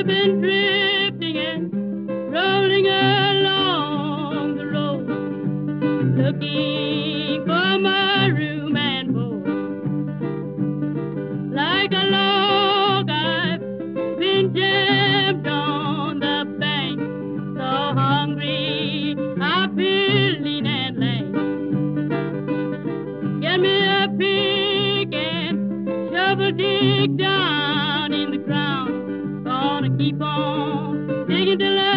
been drifting and rolling along the road, looking for my room and board. Like a log, I've been jammed on the bank, so hungry I feel lean and lame. Get me a pick and shovel dig down in the ground. Gonna keep on digging till